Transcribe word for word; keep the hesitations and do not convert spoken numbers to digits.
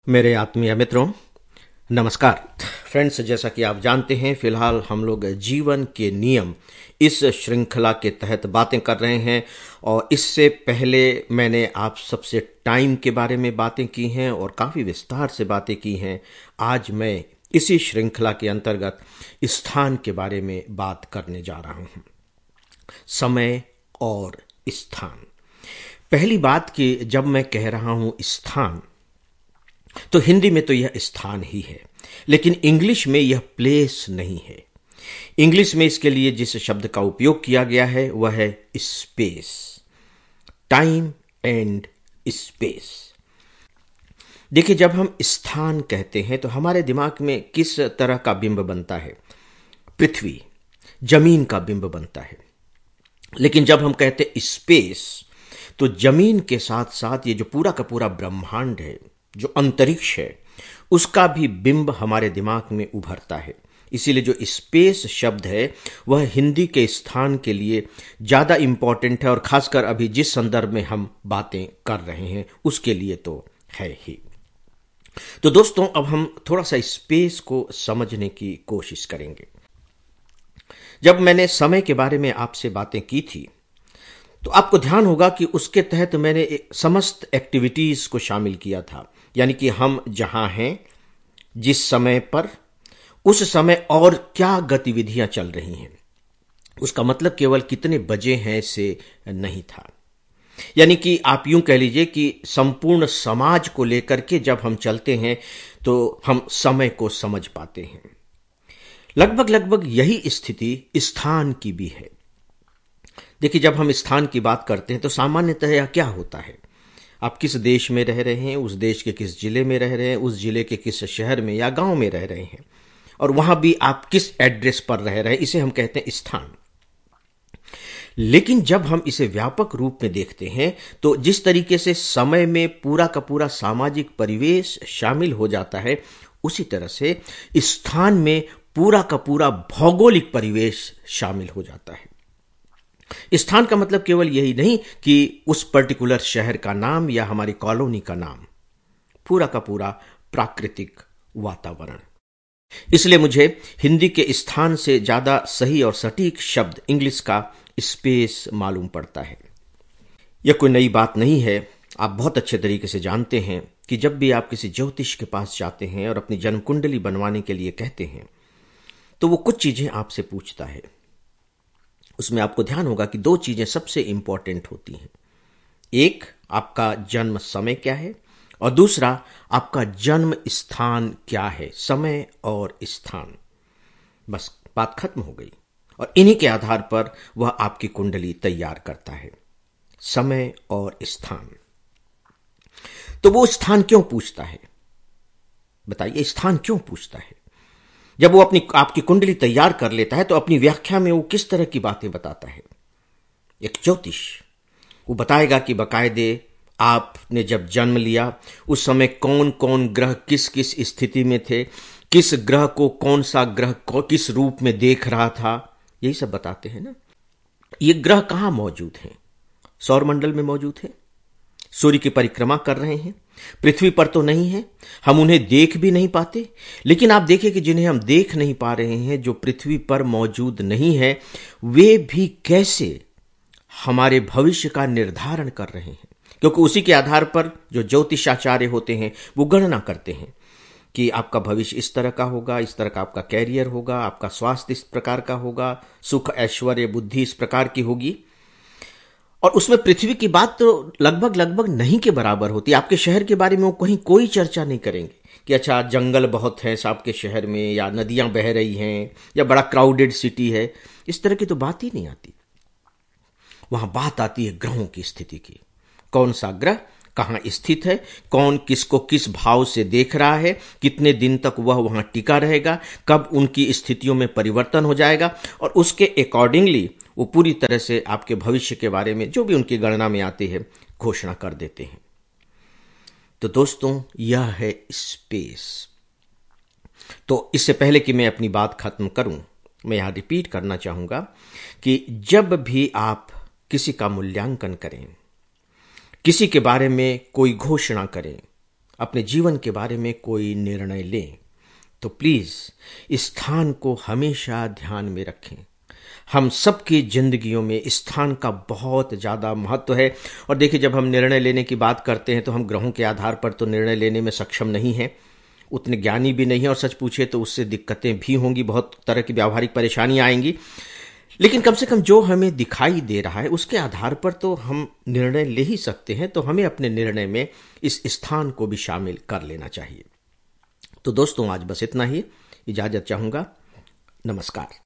मेरे आत्मीय मित्रों, नमस्कार। फ्रेंड्स, जैसा कि आप जानते हैं, फिलहाल हम लोग जीवन के नियम इस श्रृंखला के तहत बातें कर रहे हैं और इससे पहले मैंने आप सबसे टाइम के बारे में बातें की हैं और काफ़ी विस्तार से बातें की हैं। आज मैं इसी श्रृंखला के अंतर्गत स्थान के बारे में बात करने जा रहा हूं। समय और स्थान। पहली बात कि जब मैं कह रहा हूं स्थान, तो हिंदी में तो यह स्थान ही है, लेकिन इंग्लिश में यह प्लेस नहीं है। इंग्लिश में इसके लिए जिस शब्द का उपयोग किया गया है वह है स्पेस। Time and space. देखिए, जब हम स्थान कहते हैं तो हमारे दिमाग में किस तरह का बिंब बनता है? पृथ्वी, जमीन का बिंब बनता है। लेकिन जब हम कहते हैं स्पेस, तो जमीन के साथ साथ ये जो पूरा का पूरा ब्रह्मांड है, जो अंतरिक्ष है, उसका भी बिंब हमारे दिमाग में उभरता है। इसीलिए जो स्पेस शब्द है वह हिंदी के स्थान के लिए ज्यादा इंपॉर्टेंट है और खासकर अभी जिस संदर्भ में हम बातें कर रहे हैं उसके लिए तो है ही। तो दोस्तों, अब हम थोड़ा सा स्पेस को समझने की कोशिश करेंगे। जब मैंने समय के बारे में आपसे बातें की थी तो आपको ध्यान होगा कि उसके तहत मैंने समस्त एक्टिविटीज को शामिल किया था, यानी कि हम जहां हैं, जिस समय पर, उस समय और क्या गतिविधियां चल रही हैं। उसका मतलब केवल कितने बजे हैं से नहीं था। यानी कि आप यूं कह लीजिए कि संपूर्ण समाज को लेकर के जब हम चलते हैं तो हम समय को समझ पाते हैं। लगभग लगभग यही स्थिति स्थान की भी है। देखिए, जब हम स्थान की बात करते हैं तो सामान्यतः यह क्या होता है? आप किस देश में रह रहे हैं, उस देश के किस जिले में रह रहे हैं, उस जिले के किस शहर में या गांव में रह रहे हैं, और वहां भी आप किस एड्रेस पर रह रहे हैं, इसे हम कहते हैं स्थान। लेकिन जब हम इसे व्यापक रूप में देखते हैं तो जिस तरीके से समय में पूरा का पूरा सामाजिक परिवेश शामिल हो जाता है, उसी तरह से स्थान में पूरा का पूरा भौगोलिक परिवेश शामिल हो जाता है। स्थान का मतलब केवल यही नहीं कि उस पर्टिकुलर शहर का नाम या हमारी कॉलोनी का नाम, पूरा का पूरा प्राकृतिक वातावरण। इसलिए मुझे हिंदी के स्थान से ज्यादा सही और सटीक शब्द इंग्लिश का स्पेस मालूम पड़ता है। यह कोई नई बात नहीं है। आप बहुत अच्छे तरीके से जानते हैं कि जब भी आप किसी ज्योतिष के पास जाते हैं और अपनी जन्म कुंडली बनवाने के लिए कहते हैं तो वो कुछ चीजें आपसे पूछता है। उसमें आपको ध्यान होगा कि दो चीजें सबसे इंपॉर्टेंट होती हैं। एक, आपका जन्म समय क्या है, और दूसरा, आपका जन्म स्थान क्या है। समय और स्थान, बस बात खत्म हो गई। और इन्हीं के आधार पर वह आपकी कुंडली तैयार करता है। समय और स्थान। तो वो स्थान क्यों पूछता है? बताइए, स्थान क्यों पूछता है? जब वो अपनी आपकी कुंडली तैयार कर लेता है तो अपनी व्याख्या में वो किस तरह की बातें बताता है? एक ज्योतिष वो बताएगा कि बकायदे आपने जब जन्म लिया उस समय कौन कौन ग्रह किस किस स्थिति में थे, किस ग्रह को कौन सा ग्रह को किस रूप में देख रहा था, यही सब बताते हैं ना। ये ग्रह कहां मौजूद हैं? सौरमंडल में मौजूद है, सूर्य की परिक्रमा कर रहे हैं। पृथ्वी पर तो नहीं है, हम उन्हें देख भी नहीं पाते। लेकिन आप देखिए कि जिन्हें हम देख नहीं पा रहे हैं, जो पृथ्वी पर मौजूद नहीं है, वे भी कैसे हमारे भविष्य का निर्धारण कर रहे हैं। क्योंकि उसी के आधार पर जो ज्योतिषाचार्य होते हैं वो गणना करते हैं कि आपका भविष्य इस तरह का होगा, इस तरह का आपका कैरियर होगा, आपका स्वास्थ्य इस प्रकार का होगा, सुख ऐश्वर्य बुद्धि इस प्रकार की होगी। और उसमें पृथ्वी की बात तो लगभग लगभग नहीं के बराबर होती। आपके शहर के बारे में वो कहीं कोई चर्चा नहीं करेंगे कि अच्छा जंगल बहुत है आपके शहर में, या नदियां बह रही हैं, या बड़ा क्राउडेड सिटी है। इस तरह की तो बात ही नहीं आती। वहां बात आती है ग्रहों की स्थिति की। कौन सा ग्रह कहां स्थित है, कौन किसको किस भाव से देख रहा है, कितने दिन तक वह वहां टिका रहेगा, कब उनकी स्थितियों में परिवर्तन हो जाएगा, और उसके अकॉर्डिंगली वो पूरी तरह से आपके भविष्य के बारे में जो भी उनकी गणना में आती है घोषणा कर देते हैं। तो दोस्तों, यह है स्पेस। तो इससे पहले कि मैं अपनी बात खत्म करूं, मैं यहां रिपीट करना चाहूंगा कि जब भी आप किसी का मूल्यांकन करें, किसी के बारे में कोई घोषणा करें, अपने जीवन के बारे में कोई निर्णय लें तो प्लीज स्थान को हमेशा ध्यान में रखें। हम सबकी जिंदगियों में स्थान का बहुत ज़्यादा महत्व है। और देखिए, जब हम निर्णय लेने की बात करते हैं तो हम ग्रहों के आधार पर तो निर्णय लेने में सक्षम नहीं हैं, उतने ज्ञानी भी नहीं है, और सच पूछे तो उससे दिक्कतें भी होंगी, बहुत तरह की व्यावहारिक परेशानियां आएंगी। लेकिन कम से कम जो हमें दिखाई दे रहा है उसके आधार पर तो हम निर्णय ले ही सकते हैं। तो हमें अपने निर्णय में इस स्थान को भी शामिल कर लेना चाहिए। तो दोस्तों, आज बस इतना ही। इजाजत चाहूंगा। नमस्कार।